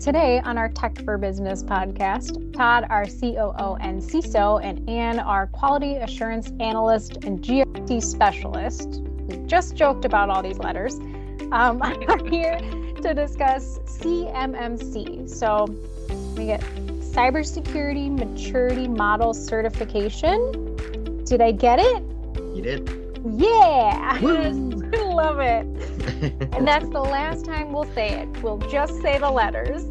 Today on our Tech for Business podcast, Todd, our COO and CISO, and Anne, our Quality Assurance Analyst and GRC Specialist, who just joked about all these letters, are here to discuss CMMC. So we get Cybersecurity Maturity Model Certification. Did I get it? You did. Yeah! I love it. And that's the last time we'll say it. We'll just say the letters.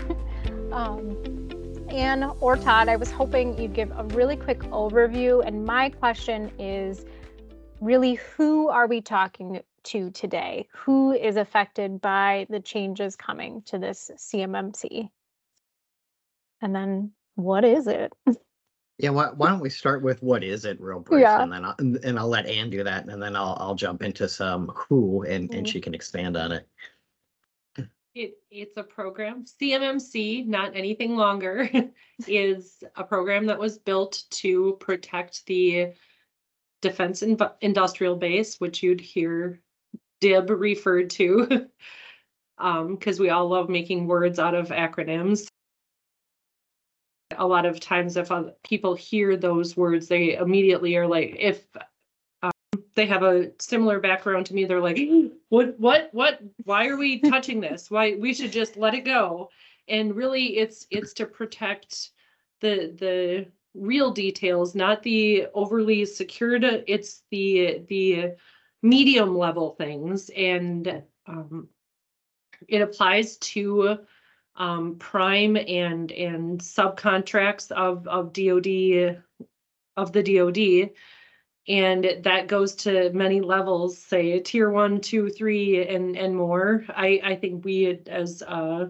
Anne or Todd, I was hoping you'd give a really quick overview. And my question is really, who are we talking to today? Who is affected by the changes coming to this CMMC? And then what is it? Yeah, why don't we start with what is it real brief, and then I'll let Anne do that, and then I'll jump into some who and she can expand on it. It's a program. CMMC, not anything longer, is a program that was built to protect the defense industrial base, which you'd hear DIB referred to, because we all love making words out of acronyms. A lot of times if people hear those words, they immediately are like, if they have a similar background to me, they're like, what, why are we touching this? Why we should just let it go. And really it's to protect the real details, not the overly secured. It's the medium level things. And it applies to prime and subcontracts of DoD, of the DoD, and that goes to many levels, say tier 1, 2, 3, and more. I think we as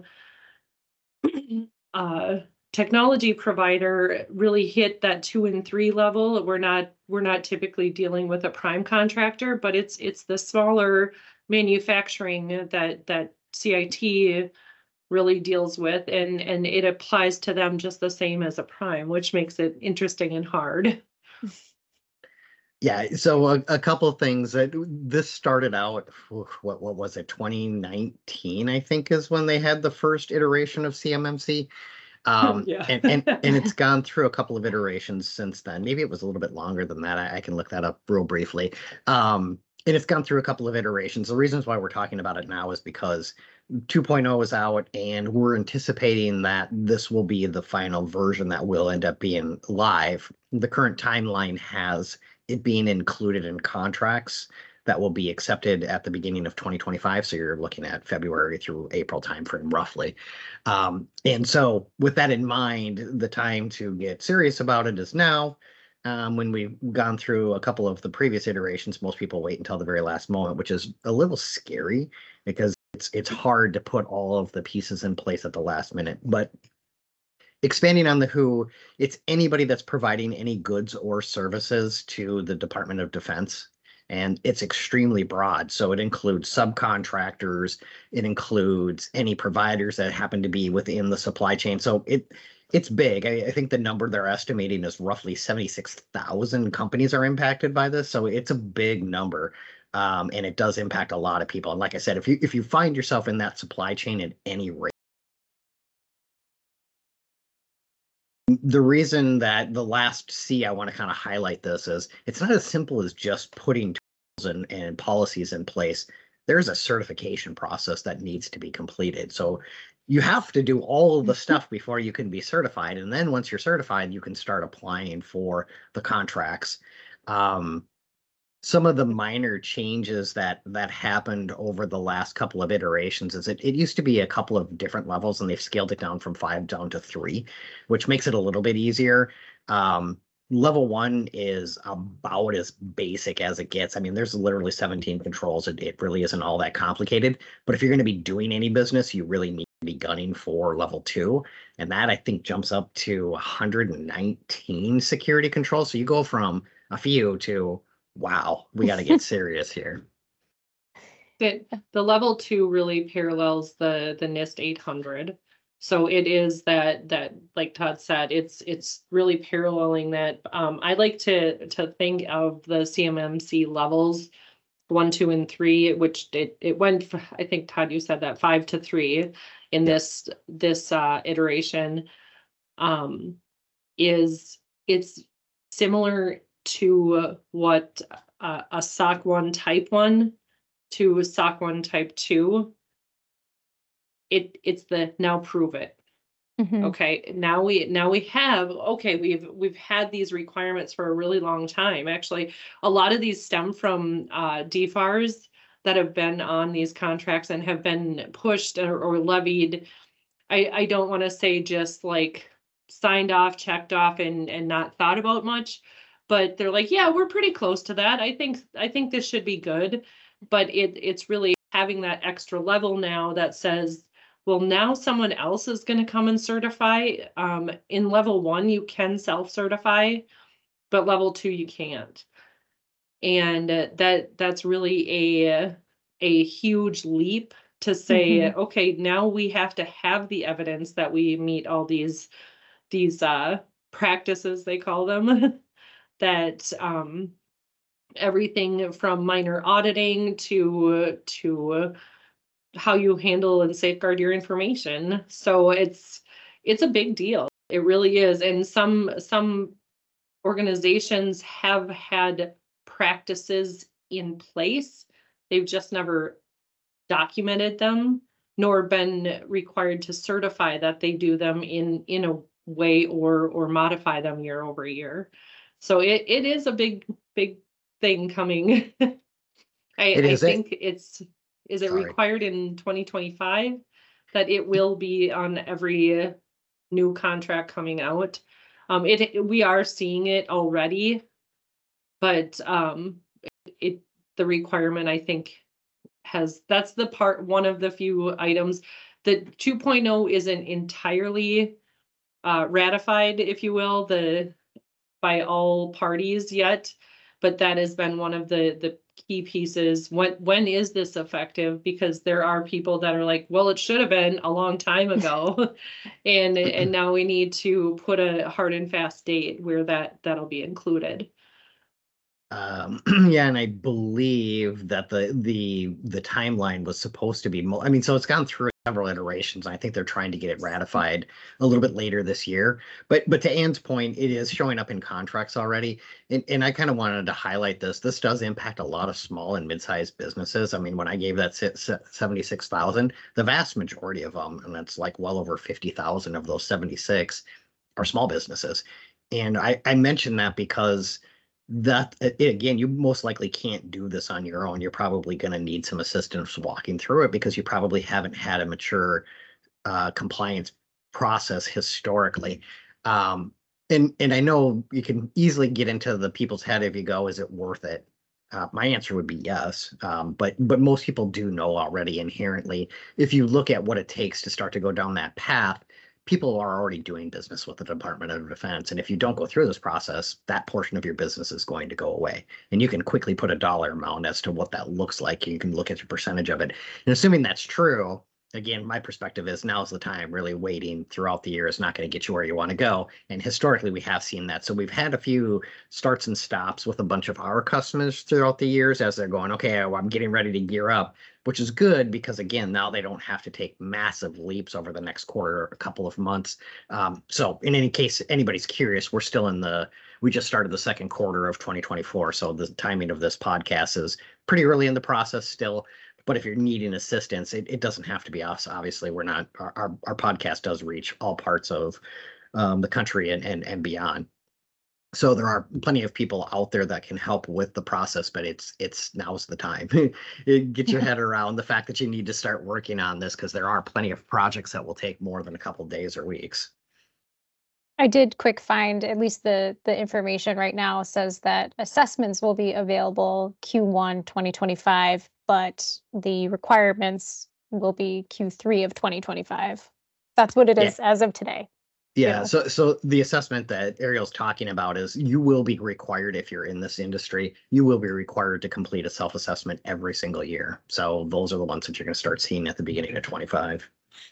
a technology provider really hit that 2 and 3 level. We're not typically dealing with a prime contractor, but it's the smaller manufacturing that CIT really deals with, and it applies to them just the same as a prime, which makes it interesting and hard. Yeah, so a couple of things. This started out, what was it, 2019, I think, is when they had the first iteration of CMMC. And it's gone through a couple of iterations since then. Maybe it was a little bit longer than that. I can look that up real briefly. And it's gone through a couple of iterations. The reasons why we're talking about it now is because 2.0 is out, and we're anticipating that this will be the final version that will end up being live. The current timeline has it being included in contracts that will be accepted at the beginning of 2025. So you're looking at February through April timeframe, roughly. And so with that in mind, the time to get serious about it is now. When we've gone through a couple of the previous iterations, most people wait until the very last moment, which is a little scary because it's hard to put all of the pieces in place at the last minute. But expanding on the who, it's anybody that's providing any goods or services to the Department of Defense. And it's extremely broad. So it includes subcontractors, it includes any providers that happen to be within the supply chain. So it's big. I think the number they're estimating is roughly 76,000 companies are impacted by this. So it's a big number. And it does impact a lot of people. And like I said, if you find yourself in that supply chain at any rate, the reason that the last C I want to kind of highlight this is it's not as simple as just putting tools and policies in place. There's a certification process that needs to be completed. So you have to do all of the stuff before you can be certified. And then once you're certified, you can start applying for the contracts. Some of the minor changes that happened over the last couple of iterations is it used to be a couple of different levels, and they've scaled it down from 5 down to 3, which makes it a little bit easier. Level 1 is about as basic as it gets. I mean, there's literally 17 controls. It really isn't all that complicated. But if you're going to be doing any business, you really need to be gunning for level 2. And that, I think, jumps up to 119 security controls. So you go from a few to, wow, we got to get serious here. The level 2 really parallels the NIST 800. So it is that like Todd said, it's really paralleling that. I like to think of the CMMC levels 1, 2, and 3, which it went, I think Todd, you said that 5 to 3 in this iteration, it's similar to what a SOC 1 type 1 to SOC 1 type 2. It's the now prove it. Okay, now we have, okay, we've had these requirements for a really long time. Actually, a lot of these stem from DFARS that have been on these contracts and have been pushed or levied. I don't want to say just like signed off, checked off, and not thought about much, but they're like, yeah, we're pretty close to that. I think this should be good, but it's really having that extra level now that says, well, now someone else is going to come and certify. In level 1, you can self-certify, but level 2, you can't. And that's really a huge leap to say, okay, now we have to have the evidence that we meet all these practices, they call them, that everything from minor auditing to how you handle and safeguard your information. So it's a big deal. It really is. And some organizations have had practices in place. They've just never documented them, nor been required to certify that they do them in a way or modify them year over year. So it is a big thing coming. I think is it required in 2025 that it will be on every new contract coming out? We are seeing it already, but the requirement, I think, that's one of the few items. The 2.0 isn't entirely ratified, if you will, by all parties yet, but that has been one of the key pieces. When is this effective? Because there are people that are like, well, it should have been a long time ago, and now we need to put a hard and fast date where that'll be included. Yeah, and I believe that the timeline was supposed to be so it's gone through several iterations, and I think they're trying to get it ratified a little bit later this year. But to Ann's point, it is showing up in contracts already. And I kind of wanted to highlight this. This does impact a lot of small and mid-sized businesses. I mean, when I gave that 76,000, the vast majority of them, and that's like well over 50,000 of those 76, are small businesses. And I mentioned that because that, again, you most likely can't do this on your own. You're probably going to need some assistance walking through it because you probably haven't had a mature compliance process historically. And I know you can easily get into the people's head if you go, is it worth it? My answer would be yes. But most people do know already inherently, if you look at what it takes to start to go down that path, people are already doing business with the Department of Defense. And if you don't go through this process, that portion of your business is going to go away. And you can quickly put a dollar amount as to what that looks like. You can look at your percentage of it. And assuming that's true, again, my perspective is now's the time. Really waiting throughout the year is not going to get you where you want to go. And historically, we have seen that. So we've had a few starts and stops with a bunch of our customers throughout the years as they're going, okay, I'm getting ready to gear up, which is good because, again, now they don't have to take massive leaps over the next quarter or a couple of months. So in any case, anybody's curious, we're still we just started the second quarter of 2024. So the timing of this podcast is pretty early in the process still. But if you're needing assistance, it doesn't have to be us. Obviously, we're not. Our podcast does reach all parts of the country and beyond. So there are plenty of people out there that can help with the process, but it's now's the time. Get your head around the fact that you need to start working on this because there are plenty of projects that will take more than a couple of days or weeks. I did quick find, at least the information right now says that assessments will be available Q1 2025, but the requirements will be Q3 of 2025. That's what it is as of today. Yeah, so the assessment that Ariel's talking about is you will be required, if you're in this industry, you will be required to complete a self-assessment every single year. So those are the ones that you're going to start seeing at the beginning of 25.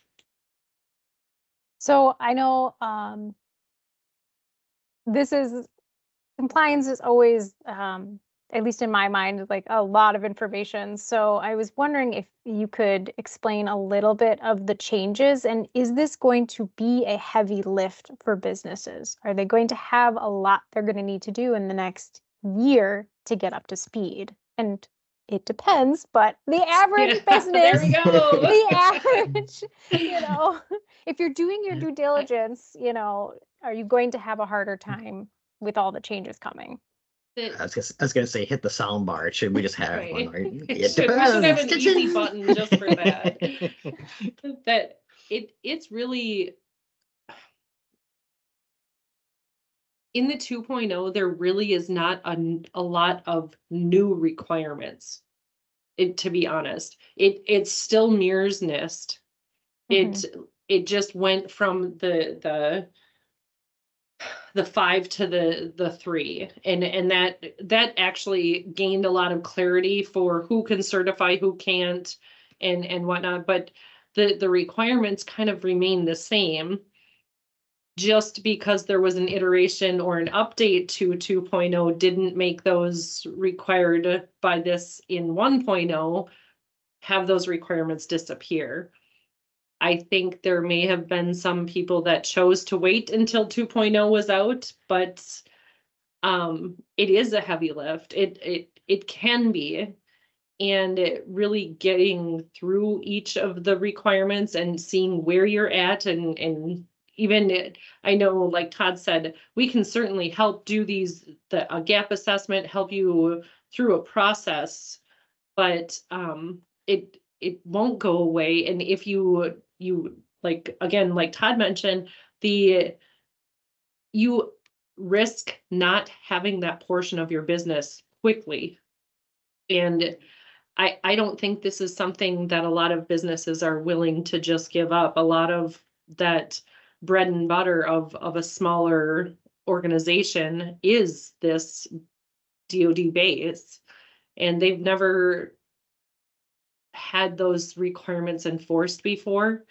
So I know compliance is always at least in my mind, like a lot of information. So I was wondering if you could explain a little bit of the changes, and is this going to be a heavy lift for businesses? Are they going to have a lot they're going to need to do in the next year to get up to speed? And it depends, but the average There business, we go. the average, if you're doing your due diligence, are you going to have a harder time with all the changes coming? I was gonna say, hit the sound bar. Should we just have one? Right? We should have an easy button just for that. That it's really in the 2.0, there really is not a lot of new requirements. To be honest, it still mirrors NIST. It just went from the 5 to the 3, and that actually gained a lot of clarity for who can certify, who can't, and whatnot. But the requirements kind of remain the same. Just because there was an iteration or an update to 2.0 didn't make those required by this in 1.0 have those requirements disappear. I think there may have been some people that chose to wait until 2.0 was out, but it is a heavy lift. It can be, and really getting through each of the requirements and seeing where you're at, and even I know, like Todd said, we can certainly help do a gap assessment, help you through a process, but it won't go away. And if you like, again, like Todd mentioned, you risk not having that portion of your business quickly. And I don't think this is something that a lot of businesses are willing to just give up. A lot of that bread and butter of a smaller organization is this DoD base, and they've never had those requirements enforced before.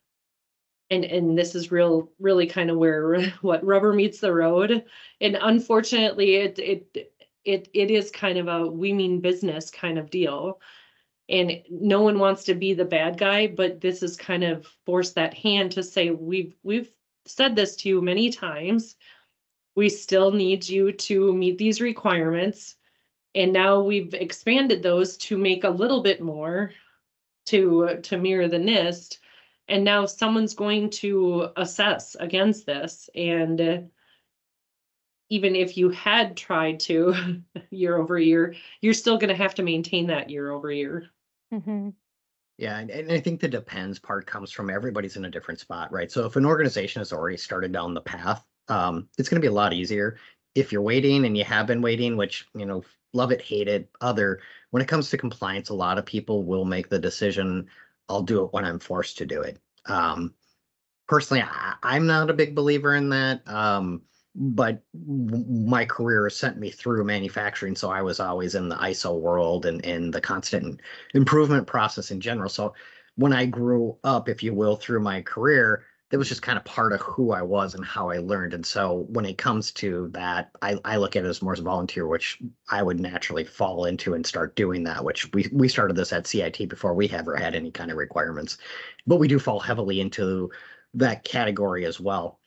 And this is really kind of where what rubber meets the road. And unfortunately, it is kind of a we mean business kind of deal. And no one wants to be the bad guy, but this is kind of forced that hand to say, we've said this to you many times. We still need you to meet these requirements. And now we've expanded those to make a little bit more to mirror the NIST. And now someone's going to assess against this. And even if you had tried to year over year, you're still going to have to maintain that year over year. Mm-hmm. Yeah, and I think the depends part comes from everybody's in a different spot, right? So if an organization has already started down the path, it's going to be a lot easier. If you're waiting and you have been waiting, which, love it, hate it, when it comes to compliance, a lot of people will make the decision, I'll do it when I'm forced to do it. Personally, I'm not a big believer in that. But my career sent me through manufacturing, so I was always in the ISO world and the constant improvement process in general. So when I grew up, if you will, through my career, that was just kind of part of who I was and how I learned. And so when it comes to that, I look at it as more as a volunteer, which I would naturally fall into and start doing that, which we started this at CIT before we ever had any kind of requirements. But we do fall heavily into that category as well.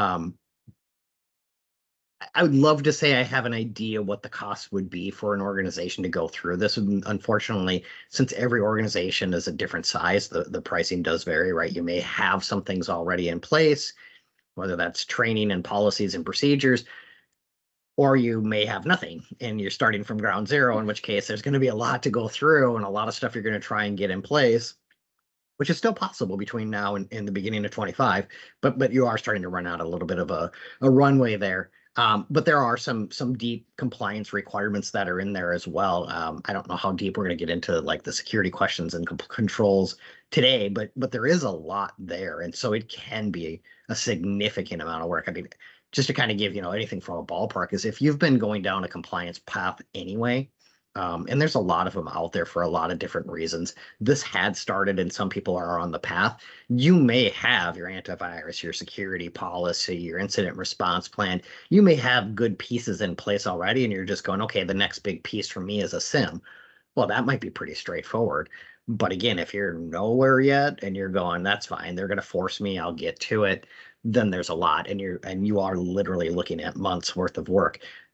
I would love to say I have an idea what the cost would be for an organization to go through this. And unfortunately, since every organization is a different size, the pricing does vary, right? You may have some things already in place, whether that's training and policies and procedures, or you may have nothing and you're starting from ground zero, in which case there's going to be a lot to go through and a lot of stuff you're going to try and get in place, which is still possible between now and the beginning of 25. But you are starting to run out a little bit of a runway there. But there are some deep compliance requirements that are in there as well. I don't know how deep we're going to get into like the security questions and controls today, but there is a lot there. And so it can be a significant amount of work. I mean, just to kind of give, anything from a ballpark is if you've been going down a compliance path anyway, And there's a lot of them out there for a lot of different reasons. This had started, and some people are on the path. You may have your antivirus, your security policy, your incident response plan. You may have good pieces in place already, and you're just going, okay, the next big piece for me is a SIM. Well, that might be pretty straightforward. But again, if you're nowhere yet and you're going, that's fine, they're going to force me, I'll get to it, then there's a lot, and you are literally looking at months worth of work.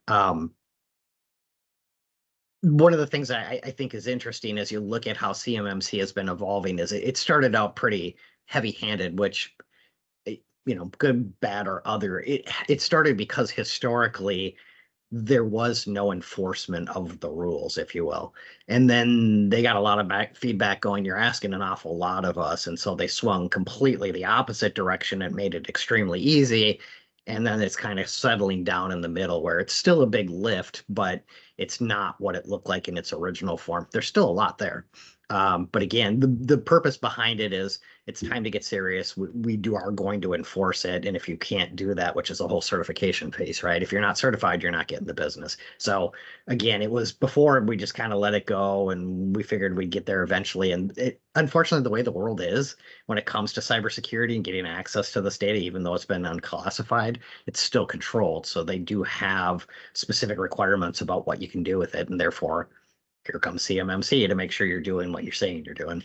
One of the things I think is interesting as you look at how CMMC has been evolving is it started out pretty heavy-handed, which, good, bad, or other. It started because historically there was no enforcement of the rules, if you will. And then they got a lot of feedback going, you're asking an awful lot of us. And so they swung completely the opposite direction and made it extremely easy. And then it's kind of settling down in the middle where it's still a big lift, but it's not what it looked like in its original form. There's still a lot there. But again, the purpose behind it is it's time to get serious. We are going to enforce it. And if you can't do that, which is a whole certification piece, right? If you're not certified, you're not getting the business. So again, it was before we just kind of let it go and we figured we'd get there eventually. And unfortunately, the way the world is when it comes to cybersecurity and getting access to this data, even though it's been unclassified, it's still controlled. So they do have specific requirements about what you can do with it. And therefore, here comes CMMC to make sure you're doing what you're saying you're doing.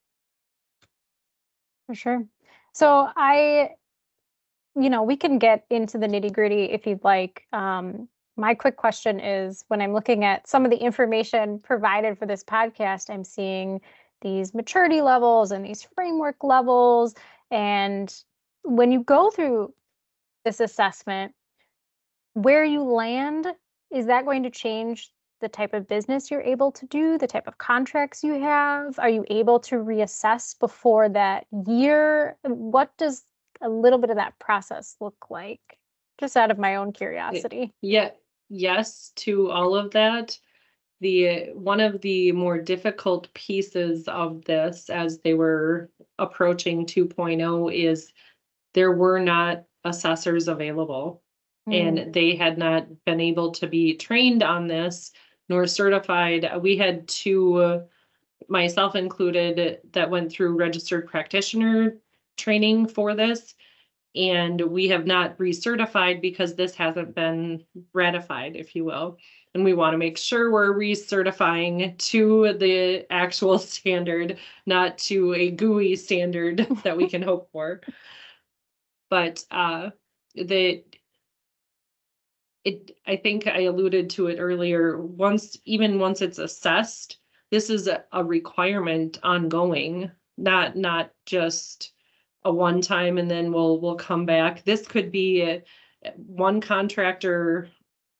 For sure. So we can get into the nitty gritty if you'd like. My quick question is, when I'm looking at some of the information provided for this podcast, I'm seeing these maturity levels and these framework levels. And when you go through this assessment, where you land, is that going to change the type of business you're able to do, the type of contracts you have? Are you able to reassess before that year? What does a little bit of that process look like? Just out of my own curiosity. Yeah, yes to all of that. One of the more difficult pieces of this as they were approaching 2.0 is there were not assessors available, and they had not been able to be trained on this nor certified. We had two, myself included, that went through registered practitioner training for this, and we have not recertified because this hasn't been ratified, if you will. And we want to make sure we're recertifying to the actual standard, not to a GUI standard that we can hope for. But I think I alluded to it earlier. Once it's assessed, this is a requirement ongoing, not just a one time and then we'll come back. This could be one contractor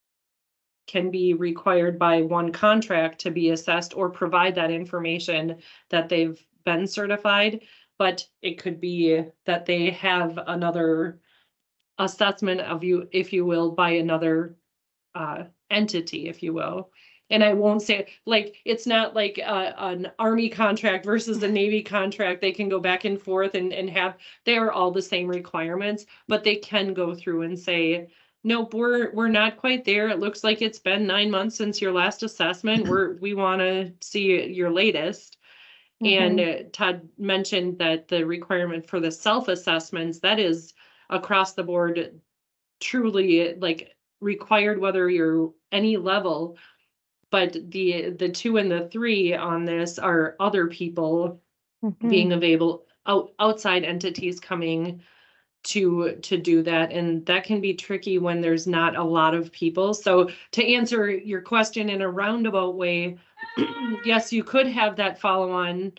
can be required by one contract to be assessed or provide that information that they've been certified, but it could be that they have another assessment of you, if you will, by another entity, if you will. And I won't say, like, it's not like an Army contract versus a Navy contract. They can go back and forth and have, they are all the same requirements, but they can go through and say, nope, we're not quite there. It looks like it's been 9 months since your last assessment. We want to see your latest. And Todd mentioned that the requirement for the self-assessments, that is across the board, truly like required, whether you're any level. But the 2 and the 3 on this are other people being available, outside entities coming to do that. And that can be tricky when there's not a lot of people. So to answer your question in a roundabout way, yes, you could have that follow-on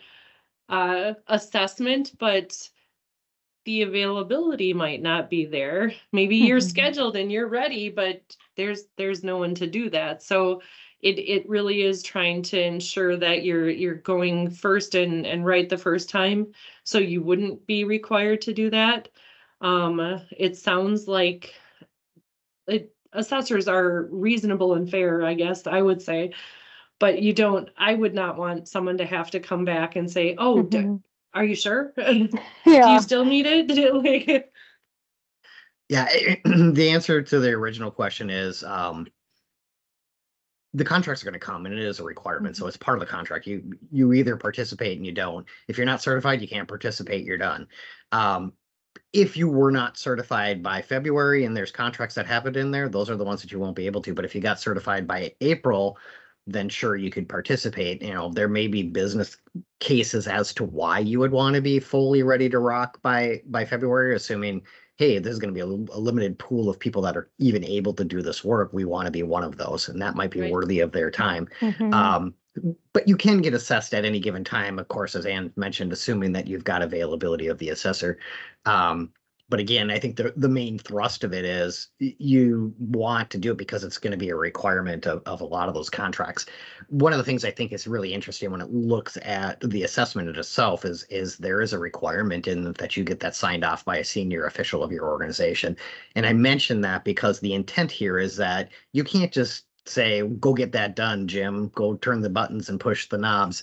assessment, but the availability might not be there. Maybe you're scheduled and you're ready, but there's no one to do that. So it really is trying to ensure that you're going first and right the first time, so you wouldn't be required to do that. It sounds like assessors are reasonable and fair, I guess I would say, but I would not want someone to have to come back and say, oh, are you sure? Do you still need it? Yeah, the answer to the original question is the contracts are going to come, and it is a requirement. So it's part of the contract. You either participate and you don't. If you're not certified, you can't participate. You're done. If you were not certified by February and there's contracts that have it in there, those are the ones that you won't be able to. But if you got certified by April, then sure, you could participate. There may be business cases as to why you would want to be fully ready to rock by February, assuming, hey, there's going to be a limited pool of people that are even able to do this work. We want to be one of those, and that might be Right. worthy of their time. Mhm. But you can get assessed at any given time, of course, as Ann mentioned, assuming that you've got availability of the assessor. But again, I think the main thrust of it is you want to do it because it's going to be a requirement of a lot of those contracts. One of the things I think is really interesting when it looks at the assessment itself is there is a requirement in that you get that signed off by a senior official of your organization. And I mention that because the intent here is that you can't just say, go get that done, Jim, go turn the buttons and push the knobs.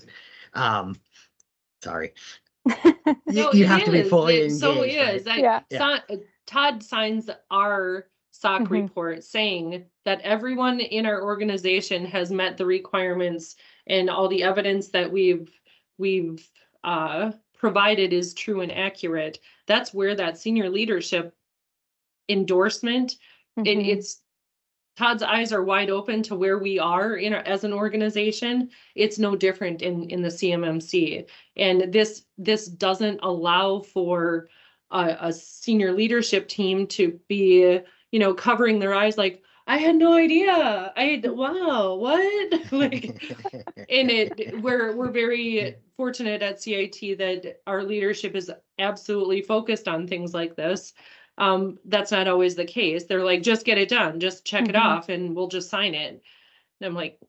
Sorry. No, You it have to be is. fully It so engaged, is. right? Yeah. Yeah. Todd signs our SOC Mhm. report saying that everyone in our organization has met the requirements and all the evidence that we've provided is true and accurate. That's where that senior leadership endorsement, Mhm. it's Todd's eyes are wide open to where we are as an organization. It's no different in the CMMC. And this doesn't allow for a senior leadership team to be, covering their eyes like, I had no idea. Wow, what? Like, and we're very fortunate at CIT that our leadership is absolutely focused on things like this. That's not always the case. They're like, just get it done, just check it Mhm. off and we'll just sign it. And I'm like,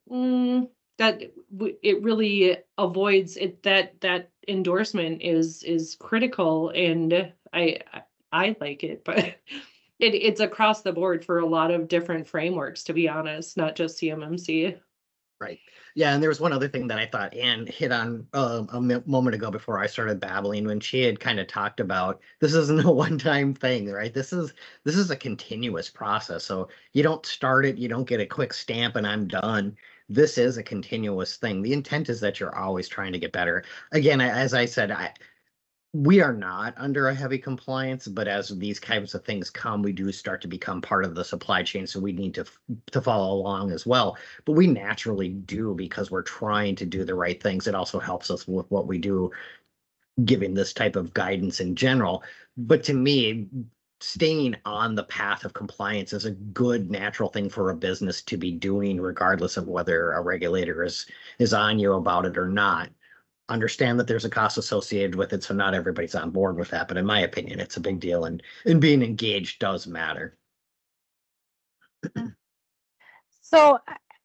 it really avoids it. That endorsement is critical, and I like it, but it's across the board for a lot of different frameworks, to be honest, not just CMMC. Right. Yeah, and there was one other thing that I thought Ann hit on moment ago before I started babbling, when she had kind of talked about this isn't a one-time thing, right? This is a continuous process. So you don't start it, you don't get a quick stamp and I'm done. This is a continuous thing. The intent is that you're always trying to get better. Again, as I said, we are not under a heavy compliance, but as these kinds of things come, we do start to become part of the supply chain. So we need to follow along as well. But we naturally do because we're trying to do the right things. It also helps us with what we do, giving this type of guidance in general. But to me, staying on the path of compliance is a good natural thing for a business to be doing, regardless of whether a regulator is on you about it or not. Understand that there's a cost associated with it, so not everybody's on board with that. But in my opinion, it's a big deal, and being engaged does matter. So,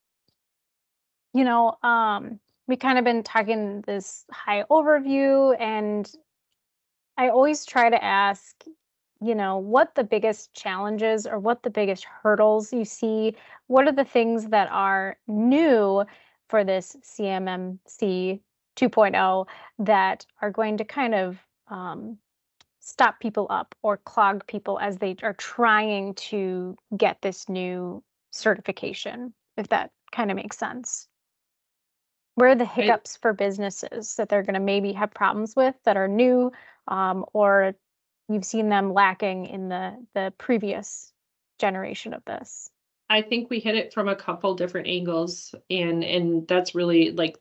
we kind of been talking this high overview, and I always try to ask, what the biggest challenges or what the biggest hurdles you see. What are the things that are new for this CMMC 2.0 that are going to kind of stop people up or clog people as they are trying to get this new certification, if that kind of makes sense? Where are the hiccups for businesses that they're going to maybe have problems with that are new, or you've seen them lacking in the previous generation of this? I think we hit it from a couple different angles, and that's really like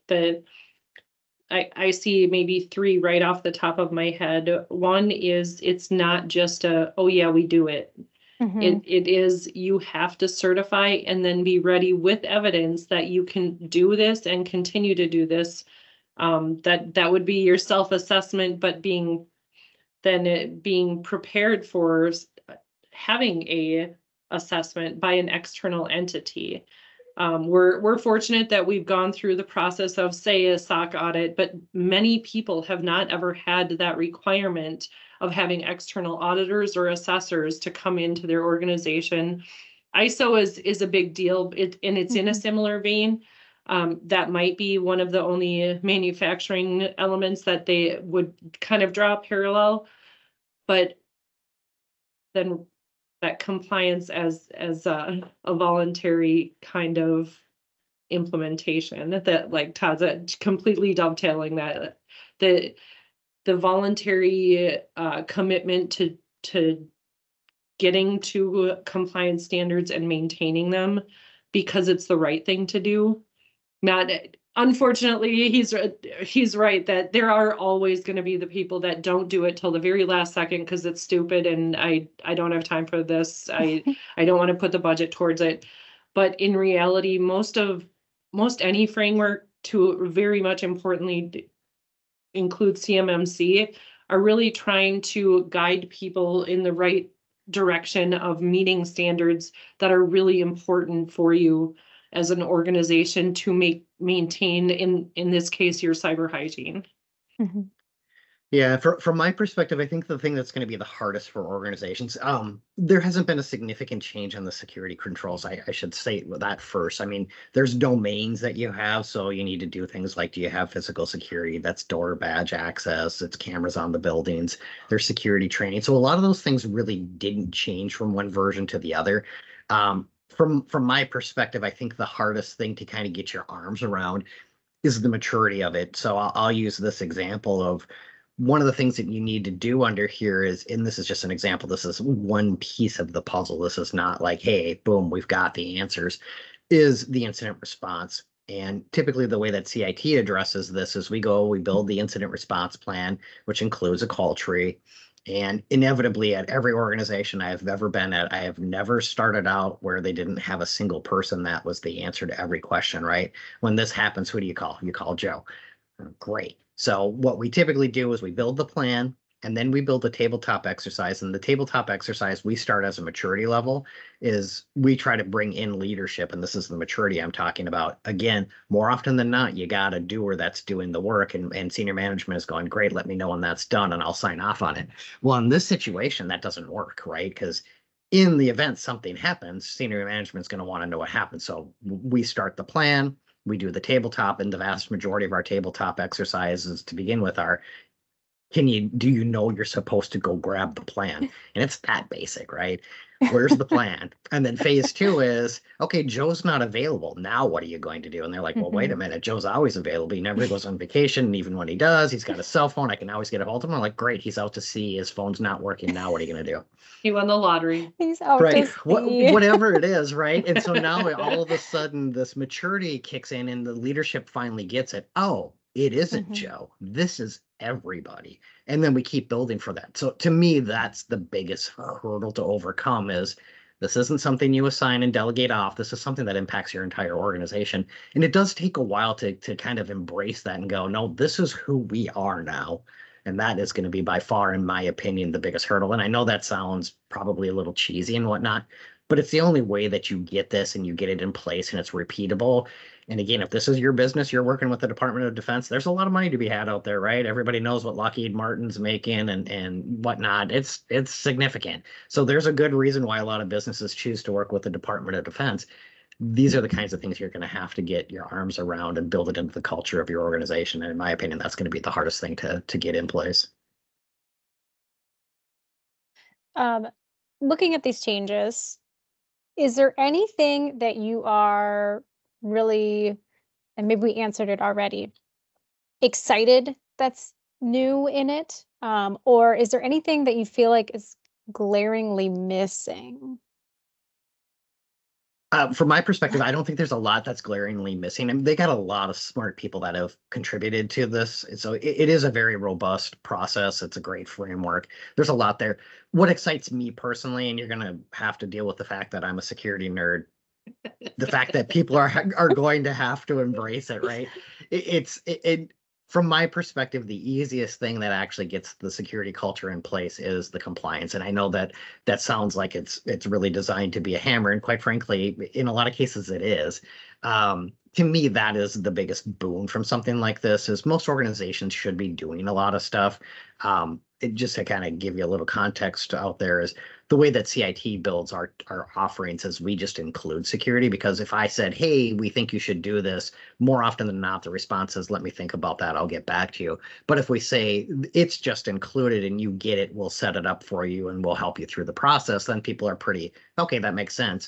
I see maybe three right off the top of my head. One is it's not just oh yeah, we do it. Mhm. It is, you have to certify and then be ready with evidence that you can do this and continue to do this. That would be your self-assessment, but being prepared for having a assessment by an external entity. We're fortunate that we've gone through the process of, say, a SOC audit, but many people have not ever had that requirement of having external auditors or assessors to come into their organization. ISO is a big deal, and it's in a similar vein. That might be one of the only manufacturing elements that they would kind of draw a parallel, but then that compliance as a voluntary kind of implementation. That, like Todd said, completely dovetailing that the voluntary commitment to getting to compliance standards and maintaining them because it's the right thing to do. Matt, unfortunately, he's right that there are always going to be the people that don't do it till the very last second because it's stupid and I don't have time for this. I don't want to put the budget towards it. But in reality, most any framework, to very much importantly include CMMC, are really trying to guide people in the right direction of meeting standards that are really important for you as an organization to maintain, in this case, your cyber hygiene. Mm-hmm. Yeah, from my perspective, I think the thing that's going to be the hardest for organizations, there hasn't been a significant change in the security controls. I should say that first. I mean, there's domains that you have, so you need to do things like, do you have physical security? That's door badge access, it's cameras on the buildings, there's security training. So a lot of those things really didn't change from one version to the other. From my perspective, I think the hardest thing to kind of get your arms around is the maturity of it. So I'll use this example of one of the things that you need to do under here is, and this is just an example, this is one piece of the puzzle. This is not like, hey, boom, we've got the answers, is the incident response. And typically the way that CIT addresses this is we build the incident response plan, which includes a call tree. And inevitably at every organization I have ever been at, I have never started out where they didn't have a single person that was the answer to every question, right? When this happens, who do you call? You call Joe. Great. So what we typically do is we build the plan and then we build a tabletop exercise. And the tabletop exercise, we start as a maturity level, is we try to bring in leadership. And this is the maturity I'm talking about. Again, more often than not, you got a doer that's doing the work, and senior management is going, great, let me know when that's done and I'll sign off on it. Well, in this situation, that doesn't work, right? Because in the event something happens, senior management is going to want to know what happened. So we start the plan. We do the tabletop, and the vast majority of our tabletop exercises to begin with are, do you know you're supposed to go grab the plan? And it's that basic, right? Where's the plan? And then phase 2 is, okay, Joe's not available. Now what are you going to do? And they're like, well, wait a minute, Joe's always available. He never goes on vacation. And even when he does, he's got a cell phone. I can always get a hold of him. I'm like, great, he's out to sea. His phone's not working. Now what are you going to do? He won the lottery. He's out Right. to sea. Whatever it is, right? And so now all of a sudden this maturity kicks in and the leadership finally gets it. Oh, it isn't Joe. This is everybody. And then we keep building for that. So to me, that's the biggest hurdle to overcome, is this isn't something you assign and delegate off. This is something that impacts your entire organization. And it does take a while to kind of embrace that and go, no, this is who we are now. And that is going to be by far, in my opinion, the biggest hurdle. And I know that sounds probably a little cheesy and whatnot, but it's the only way that you get this and you get it in place and it's repeatable. And again, if this is your business, you're working with the Department of Defense, there's a lot of money to be had out there, right? Everybody knows what Lockheed Martin's making and whatnot. It's significant. So there's a good reason why a lot of businesses choose to work with the Department of Defense. These are the kinds of things you're going to have to get your arms around and build it into the culture of your organization. And in my opinion, that's going to be the hardest thing to get in place. Looking at these changes, is there anything that you are really, and maybe we answered it already, excited that's new in it? Or is there anything that you feel like is glaringly missing? From my perspective, I don't think there's a lot that's glaringly missing. I mean, they got a lot of smart people that have contributed to this. So it is a very robust process. It's a great framework. There's a lot there. What excites me personally, and you're going to have to deal with the fact that I'm a security nerd, the fact that people are going to have to embrace it, right? From my perspective, the easiest thing that actually gets the security culture in place is the compliance. And I know that sounds like it's really designed to be a hammer. And quite frankly, in a lot of cases, it is. To me, that is the biggest boon from something like this, is most organizations should be doing a lot of stuff. Just to kind of give you a little context out there, is the way that CIT builds our offerings is we just include security, because if I said, hey, we think you should do this, more often than not, the response is, let me think about that, I'll get back to you. But if we say it's just included and you get it, we'll set it up for you and we'll help you through the process, then people are pretty, okay, that makes sense.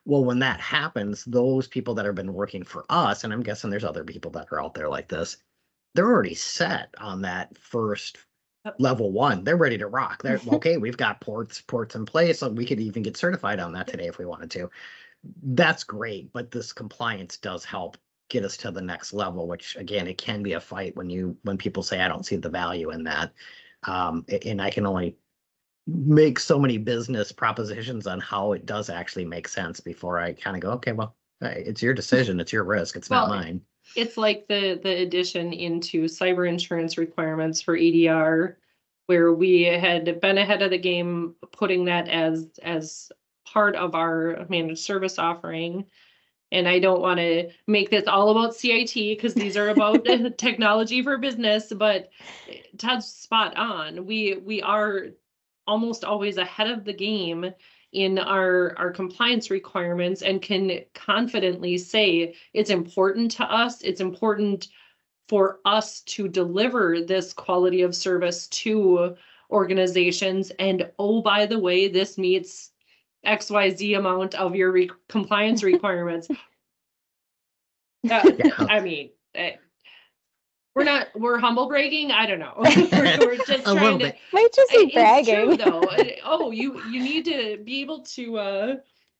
Well, when that happens, those people that have been working for us, and I'm guessing there's other people that are out there like this, they're already set on that first level one. They're ready to rock. They're okay. We've got ports in place. So we could even get certified on that today if we wanted to. That's great, but this compliance does help get us to the next level, which again, it can be a fight when people say, I don't see the value in that. And I can only make so many business propositions on how it does actually make sense before I kind of go, okay, well, it's your decision. It's your risk. It's not mine. It's like the addition into cyber insurance requirements for EDR, where we had been ahead of the game, putting that as part of our managed service offering. And I don't want to make this all about CIT because these are about technology for business, but Todd's spot on. We are almost always ahead of the game in our compliance requirements and can confidently say it's important to us. It's important for us to deliver this quality of service to organizations. And oh, by the way, this meets XYZ amount of your compliance requirements. I mean, we're humble bragging. I don't know. we're just trying to. Might just be bragging. It's true, though. Oh, you need to be able to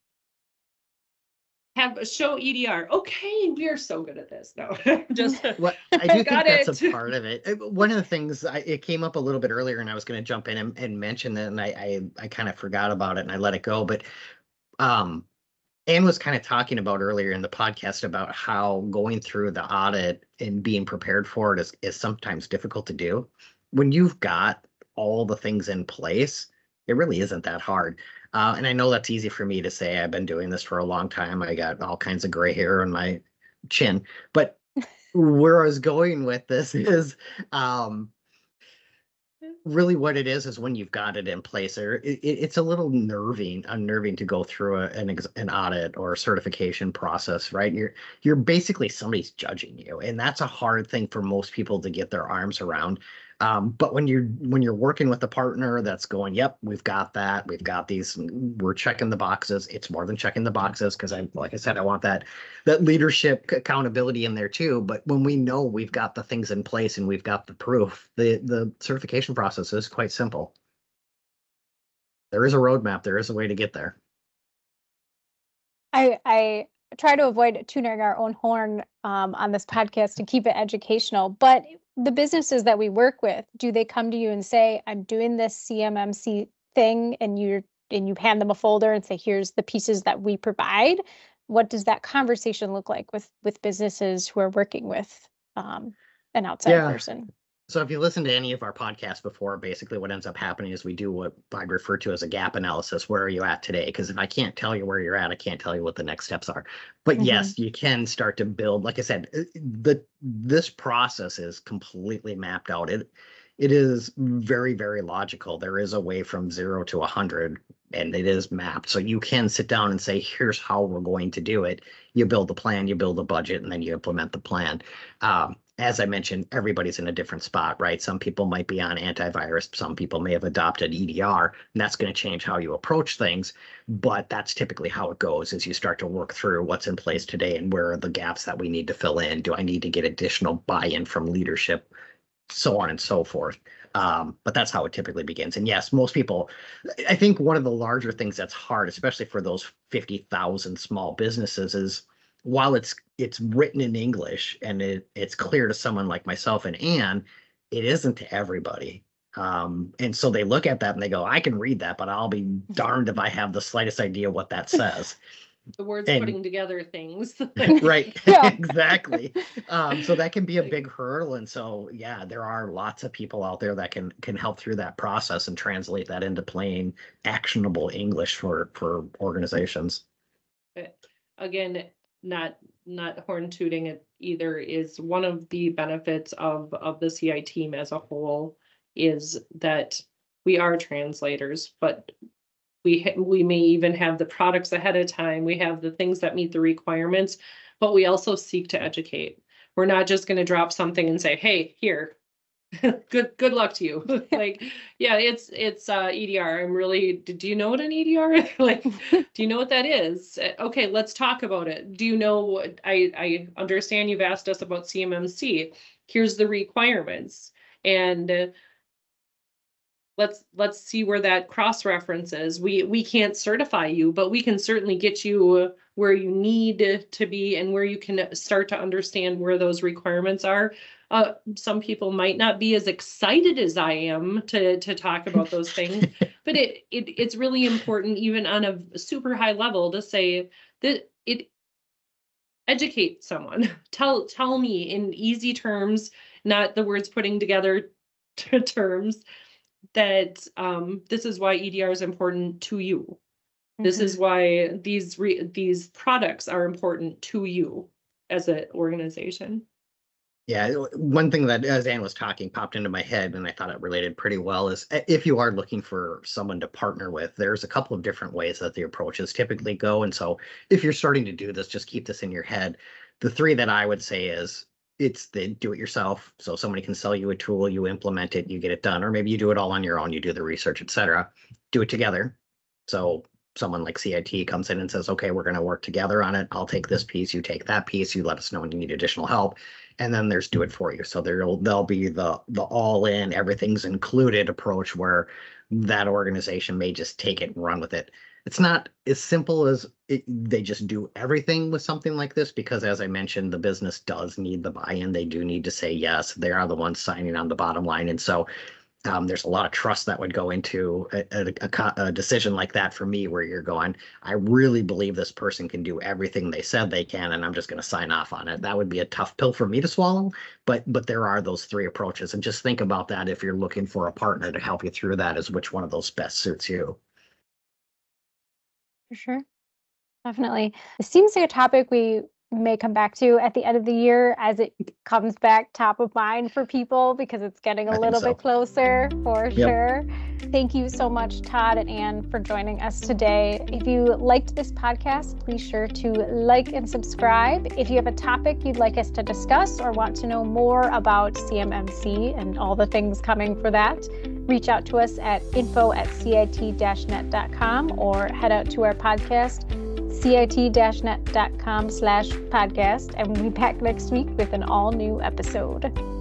show EDR. Okay, we are so good at this. No, just well, I do think that's a part of it. One of the things it came up a little bit earlier, and I was going to jump in and mention that, and I kind of forgot about it and I let it go. But Anne was kind of talking about earlier in the podcast about how going through the audit and being prepared for it is sometimes difficult to do. When you've got all the things in place, it really isn't that hard. And I know that's easy for me to say. I've been doing this for a long time. I got all kinds of gray hair on my chin. But where I was going with this is really what it is when you've got it in place, it's a little unnerving to go through an audit or a certification process, right? You're basically, somebody's judging you, and that's a hard thing for most people to get their arms around. But when you're working with a partner that's going, yep, we've got that, we've got these, we're checking the boxes. It's more than checking the boxes, because like I said, I want that leadership accountability in there too. But when we know we've got the things in place and we've got the proof, the certification process is quite simple. There is a roadmap. There is a way to get there. I try to avoid tuning our own horn on this podcast to keep it educational, but the businesses that we work with, do they come to you and say, I'm doing this CMMC thing, and you hand them a folder and say, here's the pieces that we provide? What does that conversation look like with businesses who are working with an outside person? So if you listen to any of our podcasts before, basically what ends up happening is we do what I'd refer to as a gap analysis. Where are you at today? Because if I can't tell you where you're at, I can't tell you what the next steps are. But yes, you can start to build. Like I said, this process is completely mapped out. It is very, very logical. There is a way from 0 to 100, and it is mapped. So you can sit down and say, here's how we're going to do it. You build the plan, you build a budget, and then you implement the plan. As I mentioned, everybody's in a different spot, right? Some people might be on antivirus. Some people may have adopted EDR, and that's going to change how you approach things. But that's typically how it goes, is you start to work through what's in place today and where are the gaps that we need to fill in. Do I need to get additional buy-in from leadership? So on and so forth. But that's how it typically begins. And yes, most people, I think one of the larger things that's hard, especially for those 50,000 small businesses, is while it's written in English and it's clear to someone like myself and Anne, it isn't to everybody. And so they look at that and they go, I can read that, but I'll be darned if I have the slightest idea what that says. The words putting together things. Right. Exactly. So that can be a big hurdle. And so, yeah, there are lots of people out there that can help through that process and translate that into plain, actionable English for organizations. Again, not horn tooting it either, is one of the benefits of the CI team as a whole is that we are translators, but we may even have the products ahead of time. We have the things that meet the requirements, but we also seek to educate. We're not just going to drop something and say, hey, here, good luck to you. Like, yeah, it's EDR. I'm really, do you know what an EDR is? Like, do you know what that is? Okay, let's talk about it. Do you know what, I understand you've asked us about CMMC. Here's the requirements. And let's see where that cross reference is. We can't certify you, but we can certainly get you where you need to be and where you can start to understand where those requirements are. Some people might not be as excited as I am to talk about those things, but it's really important, even on a super high level, to say that educate someone. Tell me in easy terms, not the words putting together terms, that this is why EDR is important to you. Mm-hmm. This is why these products are important to you as an organization. Yeah, one thing that, as Ann was talking, popped into my head, and I thought it related pretty well, is if you are looking for someone to partner with, there's a couple of different ways that the approaches typically go. And so if you're starting to do this, just keep this in your head. The three that I would say is, it's the do it yourself. So somebody can sell you a tool, you implement it, you get it done, or maybe you do it all on your own, you do the research, etc. Do it together. So someone like CIT comes in and says, okay, we're going to work together on it. I'll take this piece, you take that piece, you let us know when you need additional help. And then there's do it for you. So there'll be the all in, everything's included approach where that organization may just take it and run with it. It's not as simple as they just do everything with something like this, because as I mentioned, the business does need the buy-in. They do need to say yes. They are the ones signing on the bottom line. And so there's a lot of trust that would go into a decision like that for me, where you're going, I really believe this person can do everything they said they can, and I'm just going to sign off on it. That would be a tough pill for me to swallow, but there are those three approaches. And just think about that if you're looking for a partner to help you through that, is which one of those best suits you. For sure. Definitely. It seems like a topic we may come back to at the end of the year as it comes back top of mind for people, because it's getting a little bit closer for sure. Thank you so much, Todd and Ann, for joining us today. If you liked this podcast, please sure to like and subscribe. If you have a topic you'd like us to discuss or want to know more about CMMC and all the things coming for that, reach out to us at info@cit-net.com or head out to our podcast, cit-net.com/podcast, and we'll be back next week with an all new episode.